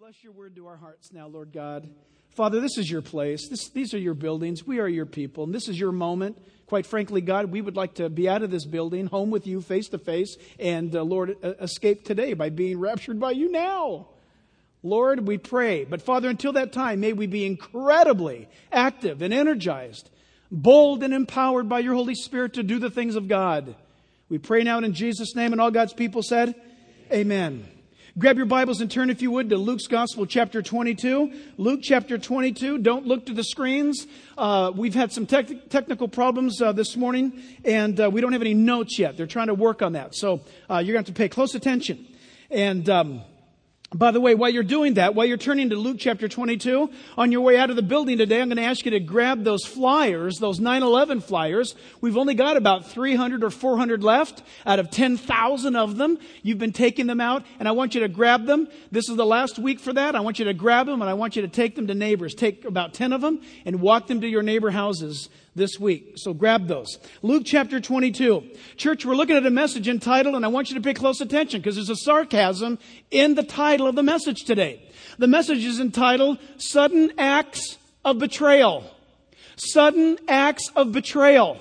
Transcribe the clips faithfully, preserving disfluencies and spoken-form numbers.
Bless your word to our hearts now, Lord God. Father, this is your place. This, these are your buildings. We are your people. And this is your moment. Quite frankly, God, we would like to be out of this building, home with you face to face. And uh, Lord, uh, escape today by being raptured by you now. Lord, we pray. But Father, until that time, may we be incredibly active and energized, bold and empowered by your Holy Spirit to do the things of God. We pray now in Jesus' name, and all God's people said, Amen. Grab your Bibles and turn, if you would, to Luke's Gospel, chapter twenty-two. Luke chapter twenty-two. Don't look to the screens. Uh, we've had some tech- technical problems uh, this morning, and uh, we don't have any notes yet. They're trying to work on that. So uh, you're going to have to pay close attention. And um, by the way, while you're doing that, while you're turning to Luke chapter twenty-two, on your way out of the building today, I'm going to ask you to grab those flyers, those nine eleven flyers. We've only got about three hundred or four hundred left out of ten thousand of them. You've been taking them out, and I want you to grab them. This is the last week for that. I want you to grab them, and I want you to take them to neighbors. Take about ten of them and walk them to your neighbor houses this week. So grab those. Luke chapter twenty-two. Church, we're looking at a message entitled, and I want you to pay close attention because there's a sarcasm in the title of the message today. The message is entitled, Sudden Acts of Betrayal. Sudden Acts of Betrayal.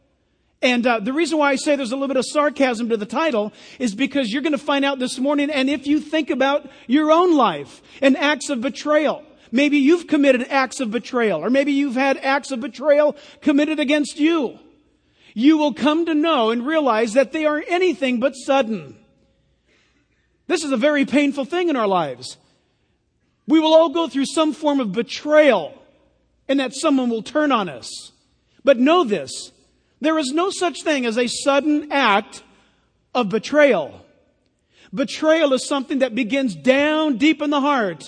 And uh, the reason why I say there's a little bit of sarcasm to the title is because you're going to find out this morning, and if you think about your own life and acts of betrayal, maybe you've committed acts of betrayal, or maybe you've had acts of betrayal committed against you. You will come to know and realize that they are anything but sudden. This is a very painful thing in our lives. We will all go through some form of betrayal, and that someone will turn on us. But know this, there is no such thing as a sudden act of betrayal. Betrayal is something that begins down deep in the heart.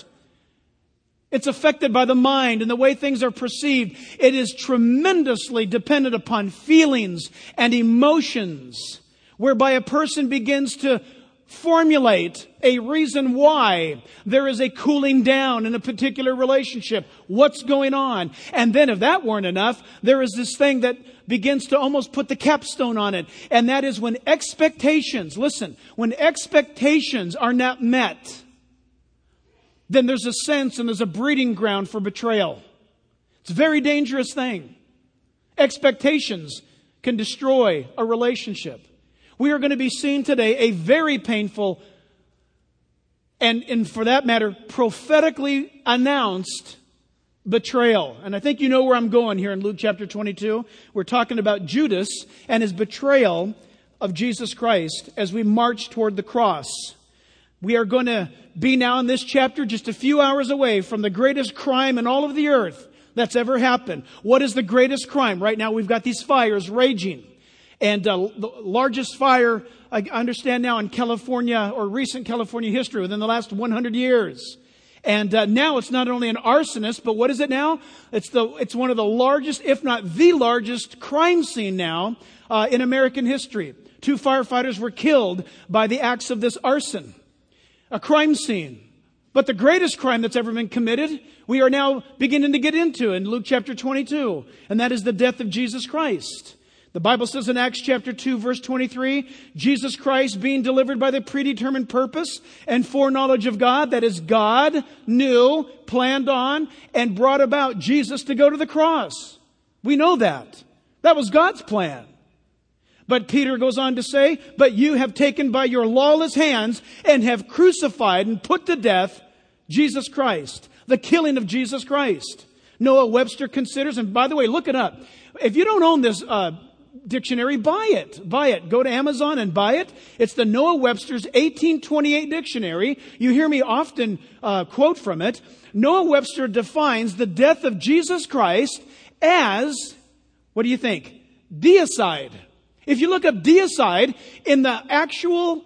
It's affected by the mind and the way things are perceived. It is tremendously dependent upon feelings and emotions, whereby a person begins to formulate a reason why there is a cooling down in a particular relationship. What's going on? And then if that weren't enough, there is this thing that begins to almost put the capstone on it. And that is when expectations, listen, when expectations are not met, then there's a sense and there's a breeding ground for betrayal. It's a very dangerous thing. Expectations can destroy a relationship. We are going to be seeing today a very painful and, and for that matter, prophetically announced betrayal. And I think you know where I'm going here in Luke chapter twenty-two. We're talking about Judas and his betrayal of Jesus Christ as we march toward the cross. We are going to be now in this chapter just a few hours away from the greatest crime in all of the earth that's ever happened. What is the greatest crime? Right now we've got these fires raging. And uh, the largest fire, I understand now, in California or recent California history within the last one hundred years. And uh, now it's not only an arsonist, but what is it now? It's the it's one of the largest, if not the largest, crime scene now uh, in American history. Two firefighters were killed by the acts of this arson. A crime scene. But the greatest crime that's ever been committed, we are now beginning to get into in Luke chapter twenty-two. And that is the death of Jesus Christ. The Bible says in Acts chapter two, verse twenty-three, Jesus Christ being delivered by the predetermined purpose and foreknowledge of God, that is, God knew, planned on, and brought about Jesus to go to the cross. We know that. That was God's plan. But Peter goes on to say, but you have taken by your lawless hands and have crucified and put to death Jesus Christ, the killing of Jesus Christ. Noah Webster considers, and by the way, look it up. If you don't own this uh, dictionary, buy it. Buy it. Go to Amazon and buy it. It's the Noah Webster's eighteen twenty-eight dictionary. You hear me often uh, quote from it. Noah Webster defines the death of Jesus Christ as, what do you think? Deicide. If you look up deicide in the actual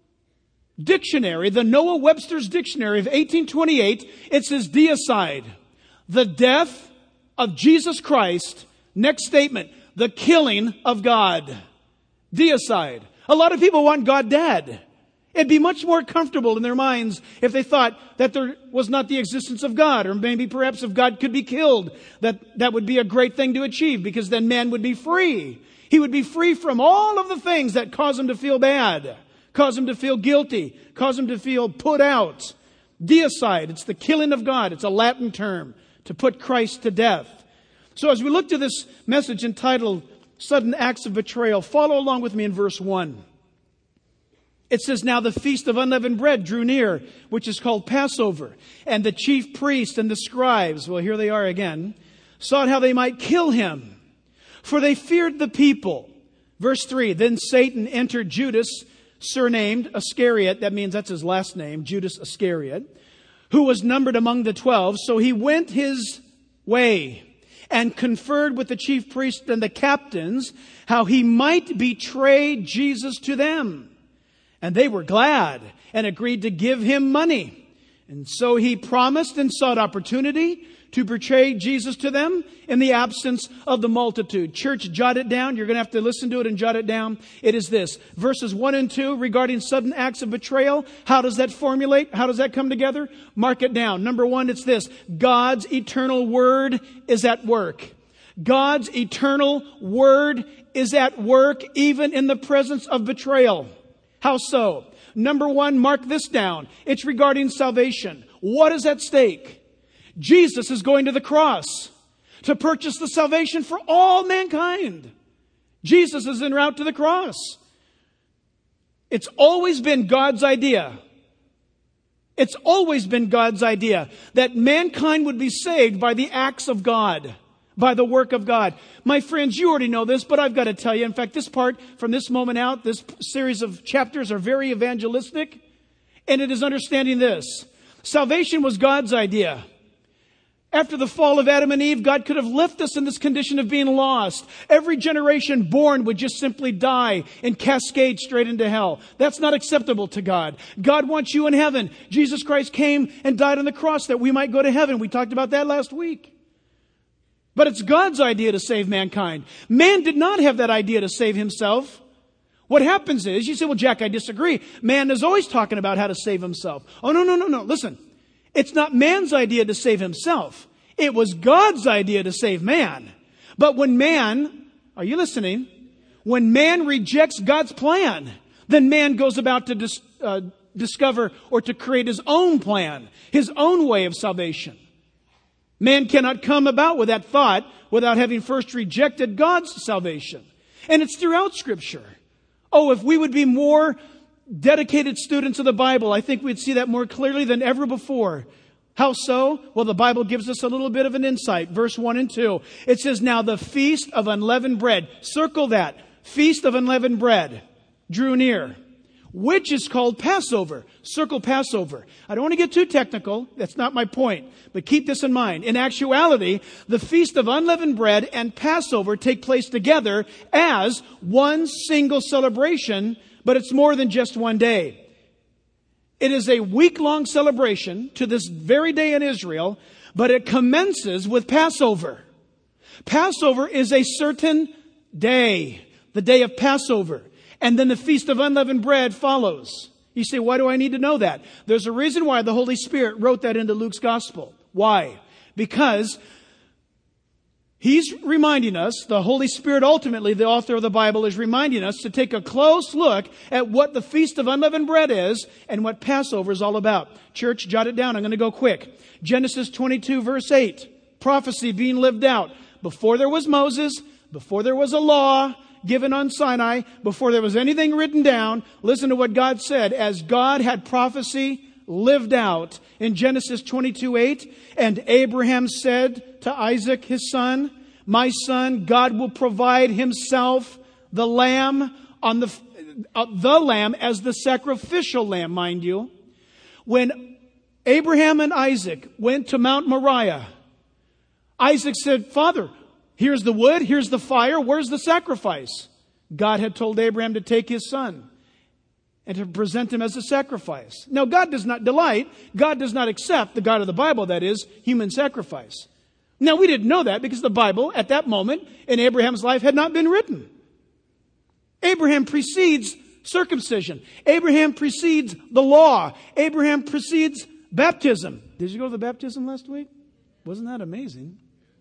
dictionary, the Noah Webster's dictionary of eighteen twenty-eight, it says deicide. The death of Jesus Christ. Next statement. The killing of God. Deicide. A lot of people want God dead. It'd be much more comfortable in their minds if they thought that there was not the existence of God, or maybe perhaps if God could be killed, that that would be a great thing to achieve because then man would be free. He would be free from all of the things that cause him to feel bad, cause him to feel guilty, cause him to feel put out. Deicide, it's the killing of God. It's a Latin term to put Christ to death. So as we look to this message entitled Sudden Acts of Betrayal, follow along with me in verse one. It says, now the feast of unleavened bread drew near, which is called Passover. And the chief priests and the scribes, well, here they are again, sought how they might kill him, for they feared the people. Verse three, then Satan entered Judas, surnamed Iscariot, that means that's his last name, Judas Iscariot, who was numbered among the twelve. So he went his way and conferred with the chief priests and the captains how he might betray Jesus to them. And they were glad and agreed to give him money. And so he promised and sought opportunity to betray Jesus to them in the absence of the multitude. Church, jot it down. You're going to have to listen to it and jot it down. It is this. Verses one and two regarding sudden acts of betrayal. How does that formulate? How does that come together? Mark it down. Number one, it's this. God's eternal word is at work. God's eternal word is at work even in the presence of betrayal. How so? Number one, mark this down. It's regarding salvation. What is at stake? Jesus is going to the cross to purchase the salvation for all mankind. Jesus is en route to the cross. It's always been God's idea. It's always been God's idea that mankind would be saved by the acts of God, by the work of God. My friends, you already know this, but I've got to tell you. In fact, this part, from this moment out, this series of chapters are very evangelistic, and it is understanding this. Salvation was God's idea. After the fall of Adam and Eve, God could have left us in this condition of being lost. Every generation born would just simply die and cascade straight into hell. That's not acceptable to God. God wants you in heaven. Jesus Christ came and died on the cross that we might go to heaven. We talked about that last week. But it's God's idea to save mankind. Man did not have that idea to save himself. What happens is, you say, well, Jack, I disagree. Man is always talking about how to save himself. Oh, no, no, no, no. Listen. It's not man's idea to save himself. It was God's idea to save man. But when man, are you listening? When man rejects God's plan, then man goes about to dis, uh, discover or to create his own plan, his own way of salvation. Man cannot come about with that thought without having first rejected God's salvation. And it's throughout Scripture. Oh, if we would be more dedicated students of the Bible, I think we'd see that more clearly than ever before. How so? Well, the Bible gives us a little bit of an insight. Verse one and two. It says, now the feast of unleavened bread. Circle that. Feast of unleavened bread drew near, which is called Passover. Circle Passover. I don't want to get too technical. That's not my point. But keep this in mind. In actuality, the Feast of Unleavened Bread and Passover take place together as one single celebration, but it's more than just one day. It is a week-long celebration to this very day in Israel, but it commences with Passover. Passover is a certain day, the day of Passover. And then the Feast of Unleavened Bread follows. You say, why do I need to know that? There's a reason why the Holy Spirit wrote that into Luke's Gospel. Why? Because He's reminding us, the Holy Spirit ultimately, the author of the Bible, is reminding us to take a close look at what the Feast of Unleavened Bread is and what Passover is all about. Church, jot it down. I'm going to go quick. Genesis twenty-two, verse eight. Prophecy being lived out. Before there was Moses, before there was a law given on Sinai, before there was anything written down, listen to what God said. As God had prophecy lived out in Genesis twenty-two, eight, and Abraham said to Isaac, his son, my son, God will provide himself the lamb on the, uh, the lamb as the sacrificial lamb, mind you. When Abraham and Isaac went to Mount Moriah, Isaac said, Father, here's the wood, here's the fire, where's the sacrifice? God had told Abraham to take his son and to present him as a sacrifice. Now, God does not delight, God does not accept, the God of the Bible, that is, human sacrifice. Now, we didn't know that because the Bible, at that moment, in Abraham's life, had not been written. Abraham precedes circumcision. Abraham precedes the law. Abraham precedes baptism. Did you go to the baptism last week? Wasn't that amazing?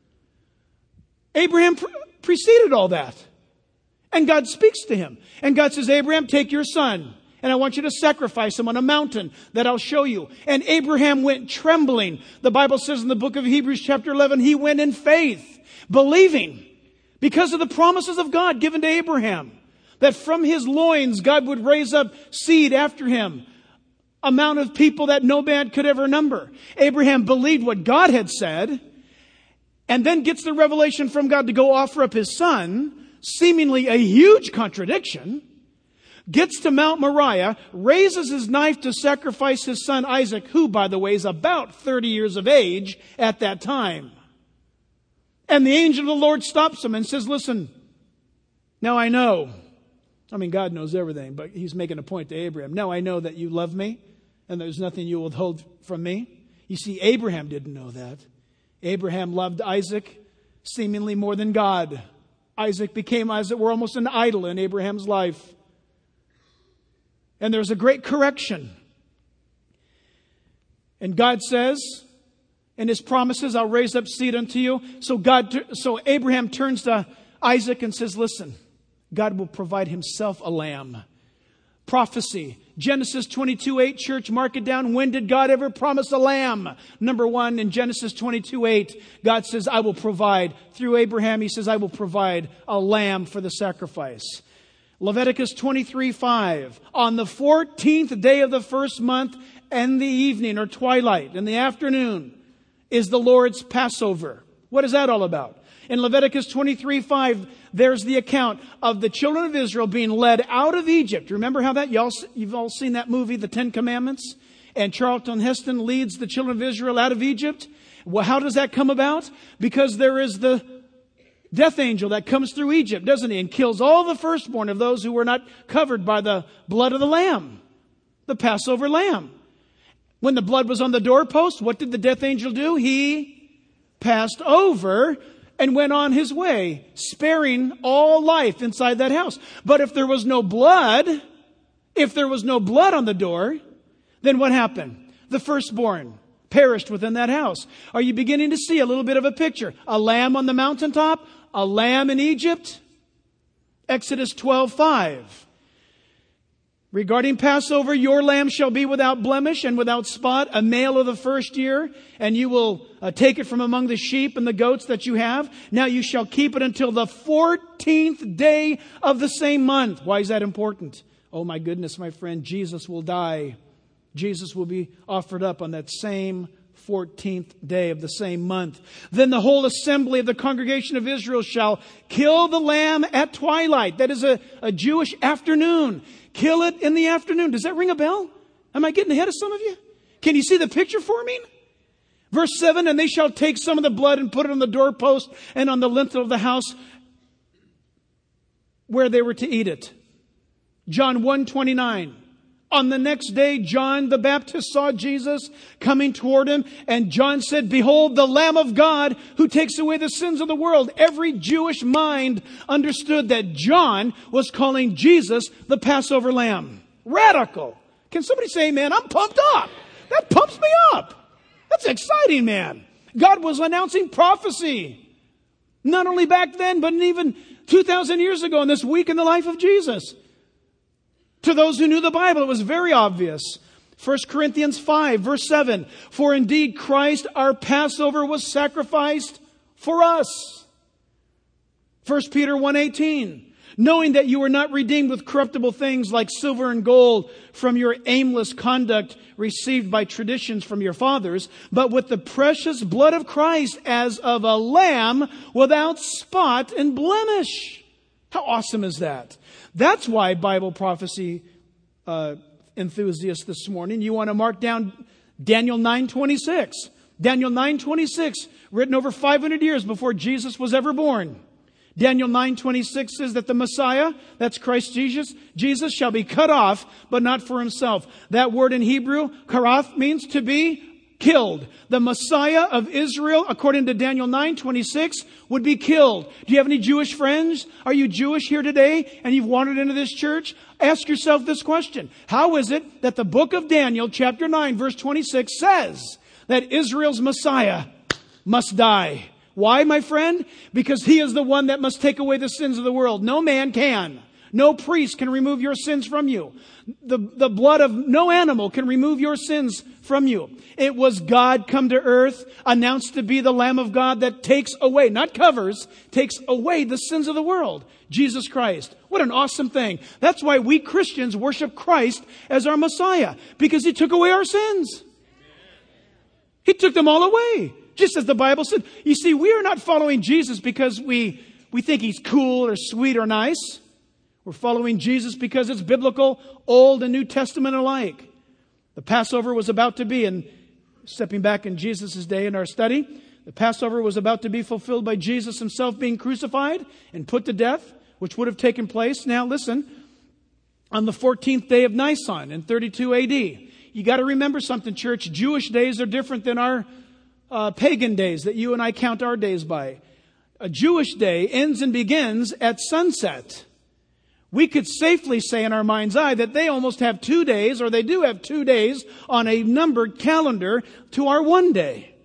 Abraham pre- preceded all that. And God speaks to him. And God says, Abraham, take your son and I want you to sacrifice him on a mountain that I'll show you. And Abraham went trembling. The Bible says in the book of Hebrews chapter eleven, he went in faith, believing, because of the promises of God given to Abraham, that from his loins God would raise up seed after him, amount of people that no man could ever number. Abraham believed what God had said, and then gets the revelation from God to go offer up his son, seemingly a huge contradiction, gets to Mount Moriah, raises his knife to sacrifice his son Isaac, who, by the way, is about thirty years of age at that time. And the angel of the Lord stops him and says, listen, now I know, I mean, God knows everything, but he's making a point to Abraham. Now I know that you love me and there's nothing you will withhold from me. You see, Abraham didn't know that. Abraham loved Isaac seemingly more than God. Isaac became, as it were, almost an idol in Abraham's life. And there's a great correction. And God says, in his promises, I'll raise up seed unto you. So God, so Abraham turns to Isaac and says, listen, God will provide himself a lamb. Prophecy. Genesis twenty-two eight, church, mark it down. When did God ever promise a lamb? Number one, in Genesis twenty-two eight, God says, I will provide. Through Abraham, he says, I will provide a lamb for the sacrifice. Leviticus twenty-three five, on the fourteenth day of the first month, and the evening or twilight, in the afternoon, is the Lord's Passover. What is that all about? In Leviticus twenty-three five, there's the account of the children of Israel being led out of Egypt. Remember how that? Y'all, you've all seen that movie, The Ten Commandments? And Charlton Heston leads the children of Israel out of Egypt. Well, how does that come about? Because there is the death angel that comes through Egypt, doesn't he? And kills all the firstborn of those who were not covered by the blood of the lamb, the Passover lamb. When the blood was on the doorpost, what did the death angel do? He passed over and went on his way, sparing all life inside that house. But if there was no blood, if there was no blood on the door, then what happened? The firstborn perished within that house. Are you beginning to see a little bit of a picture? A lamb on the mountaintop, a lamb in Egypt. Exodus twelve five. Regarding Passover, your lamb shall be without blemish and without spot, a male of the first year, and you will uh, take it from among the sheep and the goats that you have. Now you shall keep it until the fourteenth day of the same month. Why is that important? Oh my goodness, my friend, Jesus will die. Jesus will be offered up on that same fourteenth day of the same month. Then the whole assembly of the congregation of Israel shall kill the lamb at twilight. That is a, a Jewish afternoon. Kill it in the afternoon. Does that ring a bell? Am I getting ahead of some of you? Can you see the picture forming? Verse seven, and they shall take some of the blood and put it on the doorpost and on the lintel of the house where they were to eat it. John one twenty-nine. On the next day, John the Baptist saw Jesus coming toward him, and John said, behold, the Lamb of God who takes away the sins of the world. Every Jewish mind understood that John was calling Jesus the Passover Lamb. Radical. Can somebody say amen? I'm pumped up. That pumps me up. That's exciting, man. God was announcing prophecy. Not only back then, but even two thousand years ago in this week in the life of Jesus. To those who knew the Bible, it was very obvious. First Corinthians five, verse seven. For indeed Christ, our Passover, was sacrificed for us. First Peter one eighteen. Knowing that you were not redeemed with corruptible things like silver and gold from your aimless conduct received by traditions from your fathers, but with the precious blood of Christ as of a lamb without spot and blemish. How awesome is that? That's why Bible prophecy uh, enthusiasts this morning, you want to mark down Daniel nine twenty-six. Daniel nine twenty-six, written over five hundred years before Jesus was ever born. Daniel nine twenty-six says that the Messiah, that's Christ Jesus, Jesus shall be cut off, but not for himself. That word in Hebrew, karath, means to be killed. The Messiah of Israel, according to Daniel nine twenty-six, would be killed. Do you have any Jewish friends? Are you Jewish here today and you've wandered into this church? Ask yourself this question. How is it that the book of Daniel, chapter nine, verse twenty-six, says that Israel's Messiah must die? Why, my friend? Because he is the one that must take away the sins of the world. No man can. No priest can remove your sins from you. The, the blood of no animal can remove your sins from you. It was God come to earth, announced to be the Lamb of God that takes away, not covers, takes away the sins of the world. Jesus Christ. What an awesome thing. That's why we Christians worship Christ as our Messiah, because He took away our sins. He took them all away, just as the Bible said. You see, we are not following Jesus because we, we think He's cool or sweet or nice. We're following Jesus because it's biblical, Old and New Testament alike. The Passover was about to be, and stepping back in Jesus' day in our study, the Passover was about to be fulfilled by Jesus Himself being crucified and put to death, which would have taken place. Now listen, on the fourteenth day of Nisan in thirty-two A D. You got to remember something, church. Jewish days are different than our uh, pagan days that you and I count our days by. A Jewish day ends and begins at sunset. We could safely say in our mind's eye that they almost have two days, or they do have two days on a numbered calendar to our one day.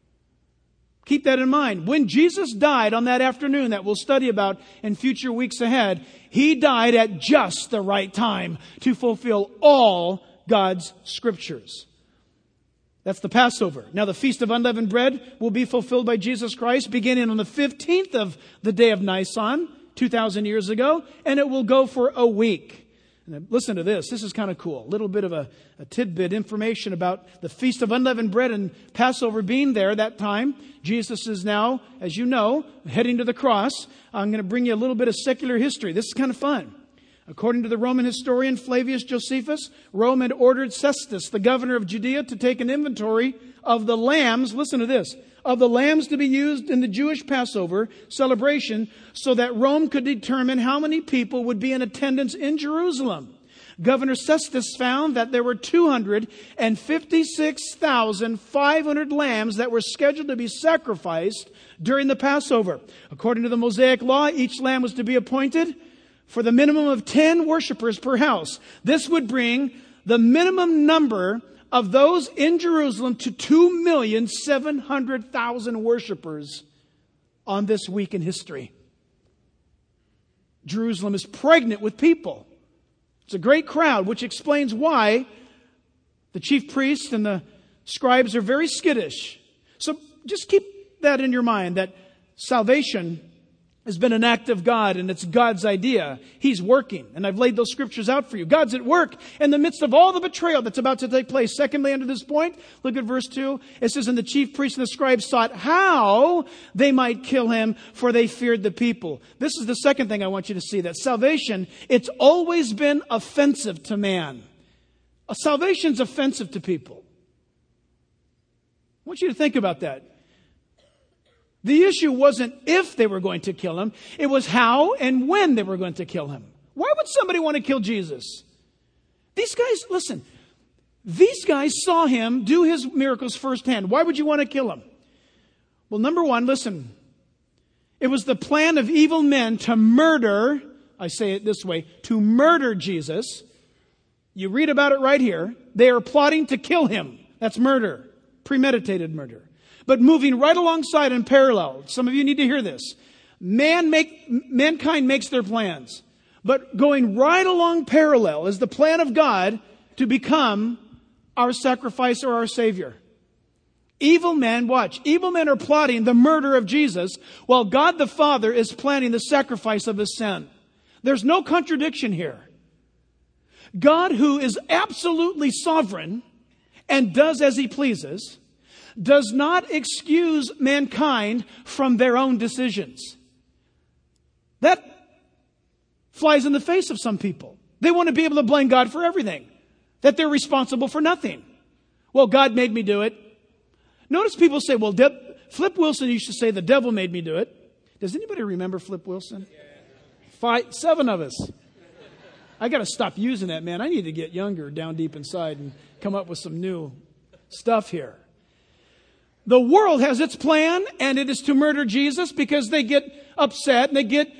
Keep that in mind. When Jesus died on that afternoon that we'll study about in future weeks ahead, He died at just the right time to fulfill all God's Scriptures. That's the Passover. Now the Feast of Unleavened Bread will be fulfilled by Jesus Christ beginning on the fifteenth of the day of Nisan, two thousand years ago, and it will go for a week. And listen to this. This is kind of cool. A little bit of a, a tidbit information about the Feast of Unleavened Bread and Passover being there that time. Jesus is now, as you know, heading to the cross. I'm going to bring you a little bit of secular history. This is kind of fun. According to the Roman historian Flavius Josephus, Rome had ordered Cestus, the governor of Judea, to take an inventory of the lambs, listen to this, of the lambs to be used in the Jewish Passover celebration so that Rome could determine how many people would be in attendance in Jerusalem. Governor Cestus found that there were two hundred fifty-six thousand five hundred lambs that were scheduled to be sacrificed during the Passover. According to the Mosaic law, each lamb was to be appointed for the minimum of ten worshipers per house. This would bring the minimum number of those in Jerusalem to two million seven hundred thousand worshipers on this week in history. Jerusalem is pregnant with people. It's a great crowd, which explains why the chief priests and the scribes are very skittish. So just keep that in your mind, that salvation has been an act of God, and it's God's idea. He's working, and I've laid those scriptures out for you. God's at work in the midst of all the betrayal that's about to take place. Secondly, under this point, look at verse two. It says, and the chief priests and the scribes sought how they might kill Him, for they feared the people. This is the second thing I want you to see, that salvation, it's always been offensive to man. Salvation's offensive to people. I want you to think about that. The issue wasn't if they were going to kill Him. It was how and when they were going to kill Him. Why would somebody want to kill Jesus? These guys, listen, these guys saw Him do His miracles firsthand. Why would you want to kill Him? Well, number one, listen. It was the plan of evil men to murder, I say it this way, to murder Jesus. You read about it right here. They are plotting to kill Him. That's murder. Premeditated murder. But moving right alongside in parallel, some of you need to hear this. Man make, mankind makes their plans. But going right along parallel is the plan of God to become our sacrifice or our Savior. Evil men, watch, evil men are plotting the murder of Jesus while God the Father is planning the sacrifice of His Son. There's no contradiction here. God, who is absolutely sovereign and does as He pleases, does not excuse mankind from their own decisions. That flies in the face of some people. They want to be able to blame God for everything, that they're responsible for nothing. Well, God made me do it. Notice people say, well, De- Flip Wilson used to say, the devil made me do it. Does anybody remember Flip Wilson? Five, seven of us. I got to stop using that, man. I need to get younger down deep inside and come up with some new stuff here. The world has its plan, and it is to murder Jesus because they get upset and they get,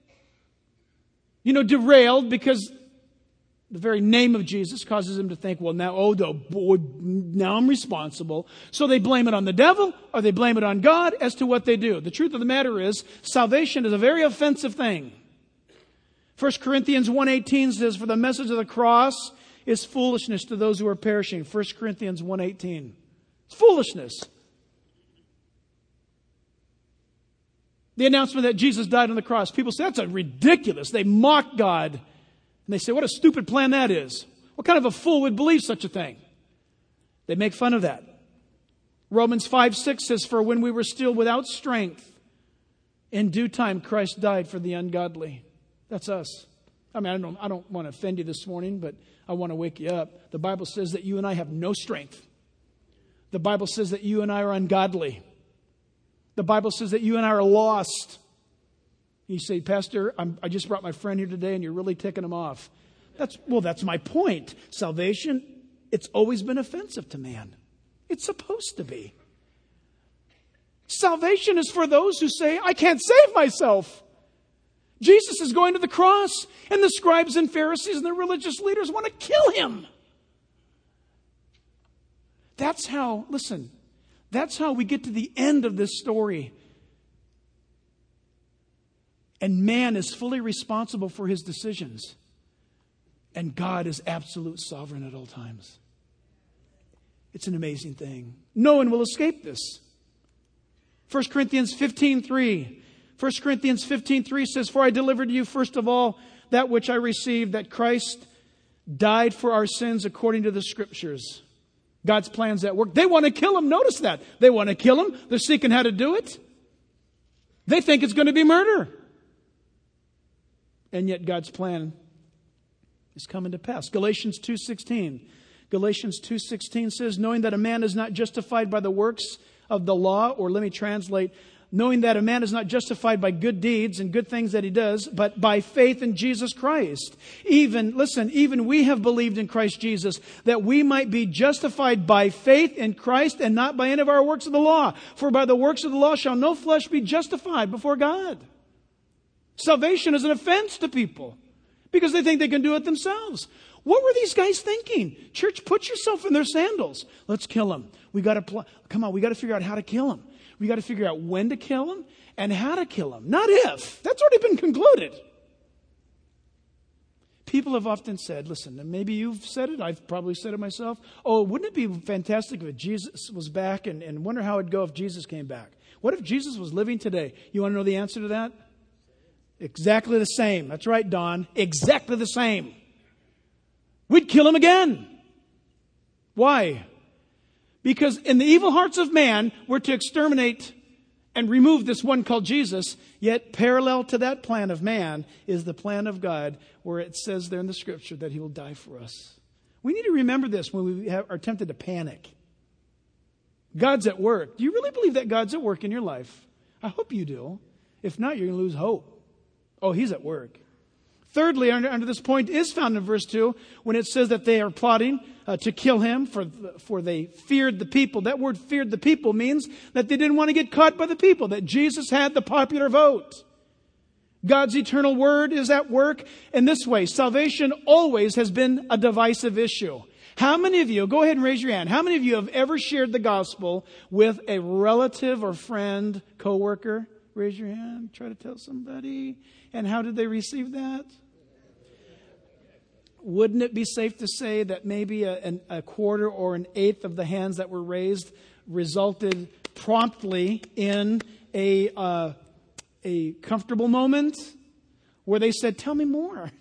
you know, derailed because the very name of Jesus causes them to think, well, now, oh, the boy, now I'm responsible. So they blame it on the devil or they blame it on God as to what they do. The truth of the matter is, salvation is a very offensive thing. First Corinthians one eighteen says, for the message of the cross is foolishness to those who are perishing. First Corinthians one eighteen. It's foolishness. The announcement that Jesus died on the cross. People say, that's a ridiculous. They mock God. And they say, what a stupid plan that is. What kind of a fool would believe such a thing? They make fun of that. Romans five six says, for when we were still without strength, in due time Christ died for the ungodly. That's us. I mean, I don't, I don't want to offend you this morning, but I want to wake you up. The Bible says that you and I have no strength. The Bible says that you and I are ungodly. The Bible says that you and I are lost. You say, Pastor, I'm, I just brought my friend here today and you're really ticking him off. That's, well, that's my point. Salvation, it's always been offensive to man. It's supposed to be. Salvation is for those who say, I can't save myself. Jesus is going to the cross, and the scribes and Pharisees and the religious leaders want to kill him. That's how, listen, that's how we get to the end of this story. And man is fully responsible for his decisions. And God is absolute sovereign at all times. It's an amazing thing. No one will escape this. First Corinthians fifteen three. First Corinthians fifteen three says, for I delivered to you first of all that which I received, that Christ died for our sins according to the Scriptures. God's plans at work. They want to kill him. Notice that. They want to kill him. They're seeking how to do it. They think it's going to be murder. And yet God's plan is coming to pass. Galatians two sixteen. Galatians two sixteen says, knowing that a man is not justified by the works of the law, or let me translate, knowing that a man is not justified by good deeds and good things that he does, but by faith in Jesus Christ. Even, listen, even we have believed in Christ Jesus, that we might be justified by faith in Christ and not by any of our works of the law. For by the works of the law shall no flesh be justified before God. Salvation is an offense to people because they think they can do it themselves. What were these guys thinking? Church, put yourself in their sandals. Let's kill them. We got to pl- come on. We got to figure out how to kill them. We got to figure out when to kill them and how to kill them. Not if. That's already been concluded. People have often said, listen, and maybe you've said it. I've probably said it myself. Oh, wouldn't it be fantastic if Jesus was back, and, and wonder how it'd go if Jesus came back? What if Jesus was living today? You want to know the answer to that? Exactly the same. That's right, Don. Exactly the same. We'd kill him again. Why? Because in the evil hearts of man, we're to exterminate and remove this one called Jesus. Yet parallel to that plan of man is the plan of God, where it says there in the Scripture that he will die for us. We need to remember this when we have, are tempted to panic. God's at work. Do you really believe that God's at work in your life? I hope you do. If not, you're going to lose hope. Oh, he's at work. Thirdly, under, under this point is found in verse two, when it says that they are plotting uh, to kill him, for, for they feared the people. That word feared the people means that they didn't want to get caught by the people, that Jesus had the popular vote. God's eternal word is at work in this way. Salvation always has been a divisive issue. How many of you, go ahead and raise your hand, how many of you have ever shared the gospel with a relative or friend, coworker? Raise your hand, try to tell somebody. And how did they receive that? Wouldn't it be safe to say that maybe a, an, a quarter or an eighth of the hands that were raised resulted promptly in a uh, a comfortable moment where they said, tell me more?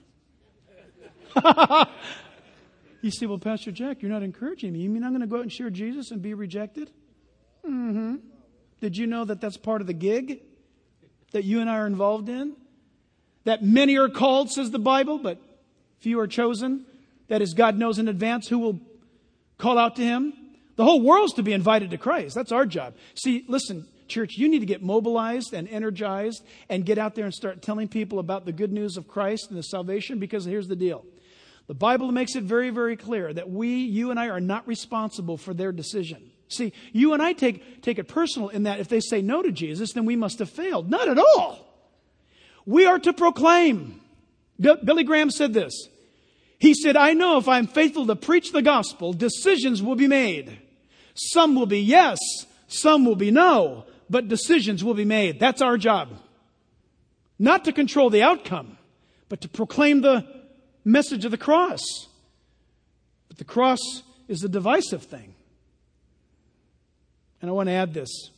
You say, well, Pastor Jack, you're not encouraging me. You mean I'm going to go out and share Jesus and be rejected? Mm-hmm. Did you know that that's part of the gig that you and I are involved in? That many are called, says the Bible, but few are chosen. That is, God knows in advance who will call out to him. The whole world's to be invited to Christ. That's our job. See, listen, church, you need to get mobilized and energized and get out there and start telling people about the good news of Christ and the salvation, because here's the deal. The Bible makes it very, very clear that we, you and I, are not responsible for their decision. See, you and I take, take it personal in that if they say no to Jesus, then we must have failed. Not at all. We are to proclaim. Billy Graham said this. He said, I know if I'm faithful to preach the gospel, decisions will be made. Some will be yes, some will be no, but decisions will be made. That's our job. Not to control the outcome, but to proclaim the message of the cross. But the cross is a divisive thing. And I want to add this.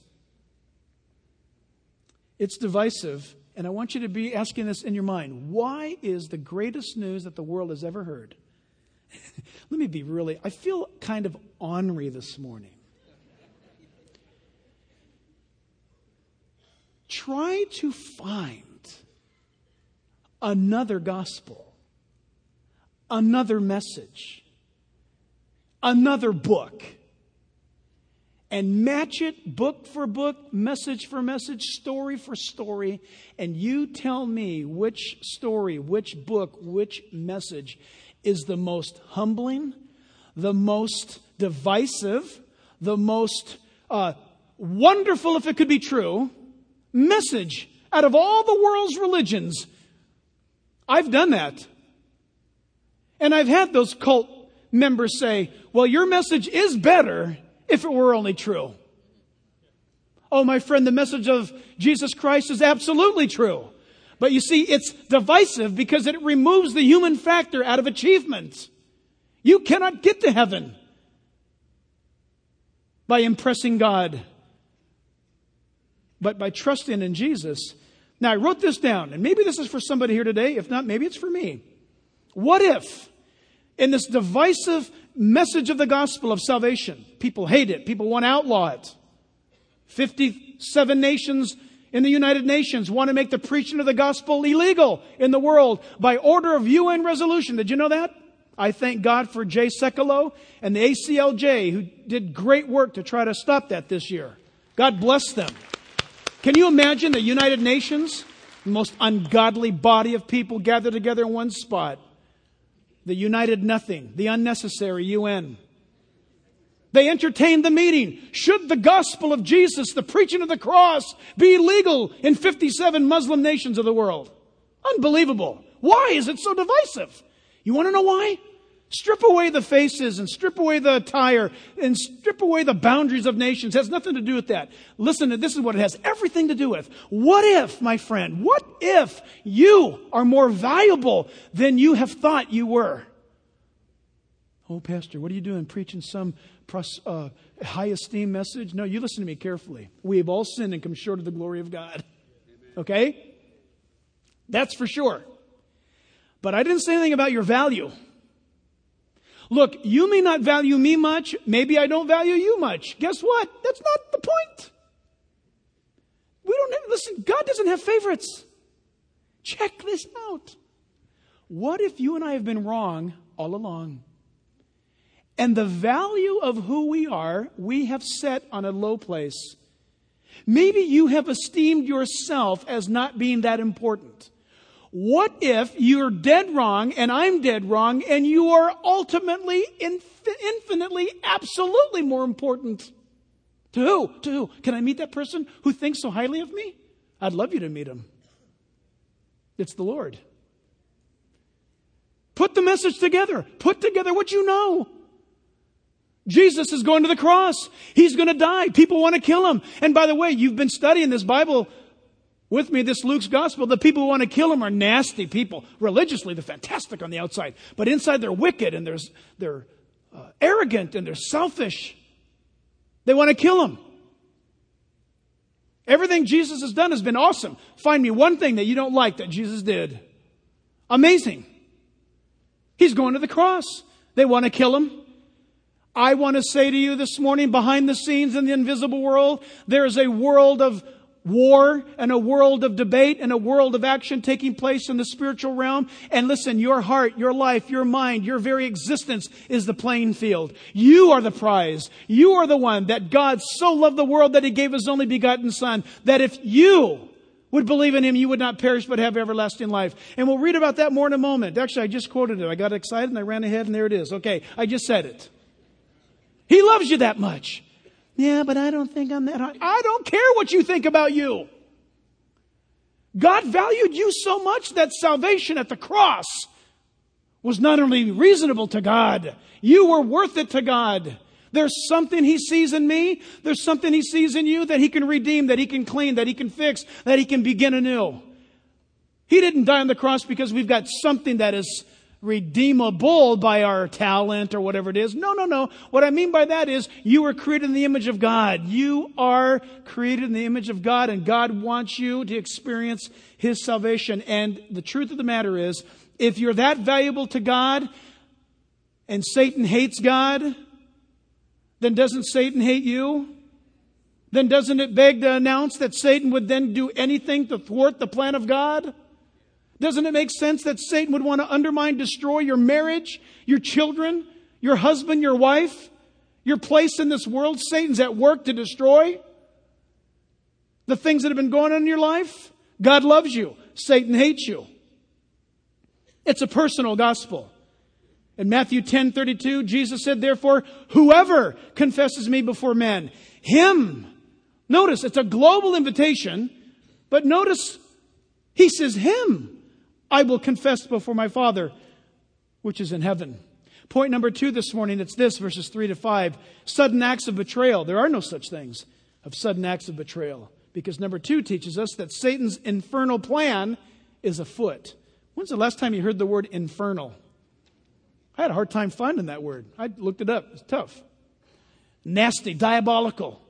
It's divisive, and I want you to be asking this in your mind. Why is the greatest news that the world has ever heard? Let me be really, I feel kind of ornery this morning. Try to find another gospel, another message, another book, and match it book for book, message for message, story for story, and you tell me which story, which book, which message is the most humbling, the most divisive, the most uh, wonderful, if it could be true, message out of all the world's religions. I've done that. And I've had those cult members say, well, your message is better if it were only true. Oh, my friend, the message of Jesus Christ is absolutely true. But you see, it's divisive because it removes the human factor out of achievement. You cannot get to heaven by impressing God, but by trusting in Jesus. Now, I wrote this down, and maybe this is for somebody here today. If not, maybe it's for me. What if, in this divisive message of the gospel of salvation, people hate it, people want to outlaw it. fifty-seven nations in the United Nations want to make the preaching of the gospel illegal in the world by order of U N resolution. Did you know that? I thank God for Jay Sekulow and the A C L J who did great work to try to stop that this year. God bless them. Can you imagine the United Nations, the most ungodly body of people gathered together in one spot? The united nothing, the unnecessary U N. They entertained the meeting. Should the gospel of Jesus, the preaching of the cross, be legal in fifty-seven Muslim nations of the world? Unbelievable. Why is it so divisive? You want to know why? Strip away the faces and strip away the attire and strip away the boundaries of nations. It has nothing to do with that. Listen, this is what it has everything to do with. What if, my friend, what if you are more valuable than you have thought you were? Oh, Pastor, what are you doing? Preaching some uh, high esteem message? No, you listen to me carefully. We have all sinned and come short of the glory of God. Okay? That's for sure. But I didn't say anything about your value. Look, you may not value me much. Maybe I don't value you much. Guess what? That's not the point. We don't have, listen, God doesn't have favorites. Check this out. What if you and I have been wrong all along? And the value of who we are, we have set on a low place. Maybe you have esteemed yourself as not being that important. What if you're dead wrong and I'm dead wrong and you are ultimately, inf- infinitely, absolutely more important? To who? To who? Can I meet that person who thinks so highly of me? I'd love you to meet him. It's the Lord. Put the message together. Put together what you know. Jesus is going to the cross. He's going to die. People want to kill him. And by the way, you've been studying this Bible with me, this Luke's gospel. The people who want to kill him are nasty people. Religiously, they're fantastic on the outside. But inside, they're wicked and they're, they're uh, arrogant and they're selfish. They want to kill him. Everything Jesus has done has been awesome. Find me one thing that you don't like that Jesus did. Amazing. He's going to the cross. They want to kill him. I want to say to you this morning, behind the scenes in the invisible world, there is a world of war and a world of debate and a world of action taking place in the spiritual realm. And listen, your heart, your life, your mind, your very existence is the playing field. You are the prize. You are the one that God so loved the world that he gave his only begotten Son, that if you would believe in him, you would not perish but have everlasting life. And we'll read about that more in a moment. Actually, I just quoted it. I got excited and I ran ahead and there it is. Okay, I just said it. He loves you that much. Yeah, but I don't think I'm that high. I don't care what you think about you. God valued you so much that salvation at the cross was not only reasonable to God, you were worth it to God. There's something he sees in me. There's something he sees in you that he can redeem, that he can clean, that he can fix, that he can begin anew. He didn't die on the cross because we've got something that is redeemable by our talent or whatever it is. No, no, no. What I mean by that is you were created in the image of God. You are created in the image of God, and God wants you to experience His salvation. And the truth of the matter is, if you're that valuable to God and Satan hates God, then doesn't Satan hate you? Then doesn't it beg to announce that Satan would then do anything to thwart the plan of God? Doesn't it make sense that Satan would want to undermine, destroy your marriage, your children, your husband, your wife, your place in this world? Satan's at work to destroy the things that have been going on in your life. God loves you. Satan hates you. It's a personal gospel. In Matthew ten thirty-two, Jesus said, therefore, whoever confesses me before men, him. Notice, it's a global invitation, but notice, He says, him I will confess before my Father, which is in heaven. Point number two this morning, it's this, verses three to five. Sudden acts of betrayal. There are no such things of sudden acts of betrayal. Because number two teaches us that Satan's infernal plan is afoot. When's the last time you heard the word infernal? I had a hard time finding that word. I looked it up. It's tough. Nasty, diabolical,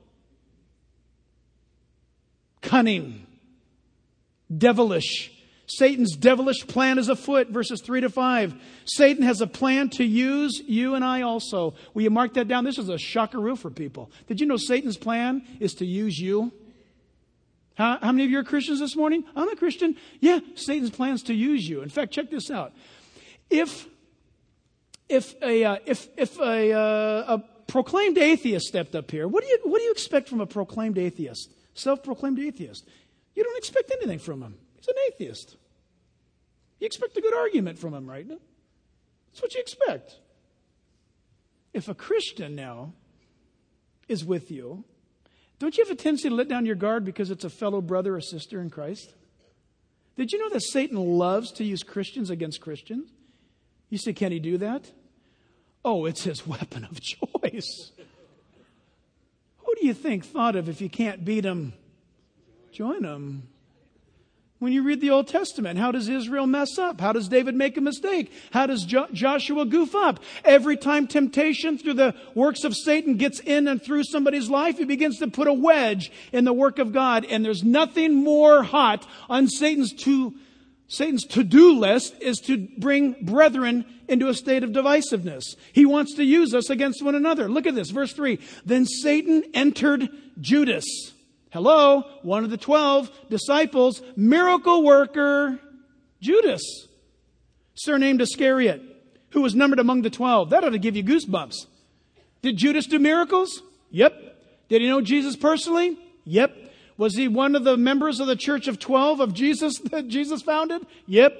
cunning, devilish. Satan's devilish plan is afoot, verses three to five. Satan has a plan to use you and I also. Will you mark that down? This is a shockaroo for people. Did you know Satan's plan is to use you? How, how many of you are Christians this morning? I'm a Christian. Yeah, Satan's plan is to use you. In fact, check this out. If if a uh, if if a, uh, a proclaimed atheist stepped up here, what do you what do you expect from a proclaimed atheist? Self-proclaimed atheist. You don't expect anything from him. He's an atheist. You expect a good argument from him, right? That's what you expect. If a Christian now is with you, don't you have a tendency to let down your guard because it's a fellow brother or sister in Christ? Did you know that Satan loves to use Christians against Christians? You say, can he do that? Oh, it's his weapon of choice. Who do you think thought of if you can't beat him, join him? When you read the Old Testament, how does Israel mess up? How does David make a mistake? How does jo- Joshua goof up? Every time temptation through the works of Satan gets in and through somebody's life, he begins to put a wedge in the work of God. And there's nothing more hot on Satan's to Satan's to-do list is to bring brethren into a state of divisiveness. He wants to use us against one another. Look at this, verse three. Then Satan entered Judas. Hello, one of the twelve disciples, miracle worker, Judas, surnamed Iscariot, who was numbered among the twelve. That ought to give you goosebumps. Did Judas do miracles? Yep. Did he know Jesus personally? Yep. Was he one of the members of the church of twelve of Jesus that Jesus founded? Yep.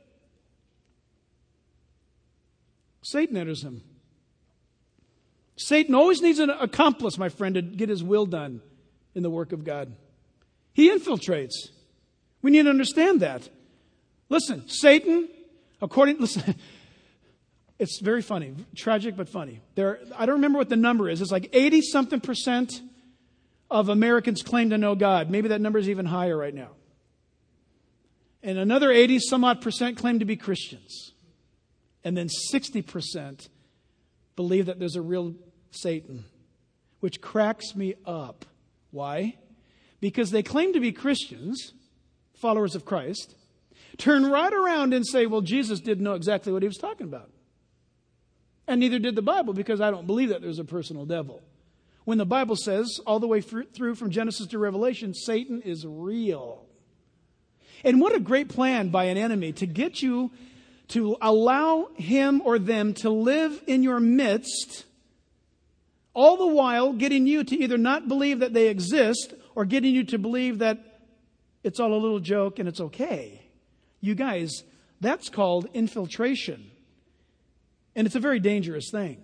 Satan enters him. Satan always needs an accomplice, my friend, to get his will done in the work of God. He infiltrates. We need to understand that. Listen, Satan, according, listen, it's very funny, tragic but funny. There, I don't remember what the number is. It's like eighty something percent of Americans claim to know God. Maybe that number is even higher right now. And another eighty some odd percent claim to be Christians. And then sixty percent believe that there's a real Satan, which cracks me up. Why? Because they claim to be Christians, followers of Christ, turn right around and say, well, Jesus didn't know exactly what he was talking about. And neither did the Bible, because I don't believe that there's a personal devil. When the Bible says, all the way through from Genesis to Revelation, Satan is real. And what a great plan by an enemy to get you to allow him or them to live in your midst, all the while getting you to either not believe that they exist or getting you to believe that it's all a little joke and it's okay. You guys, that's called infiltration. And it's a very dangerous thing.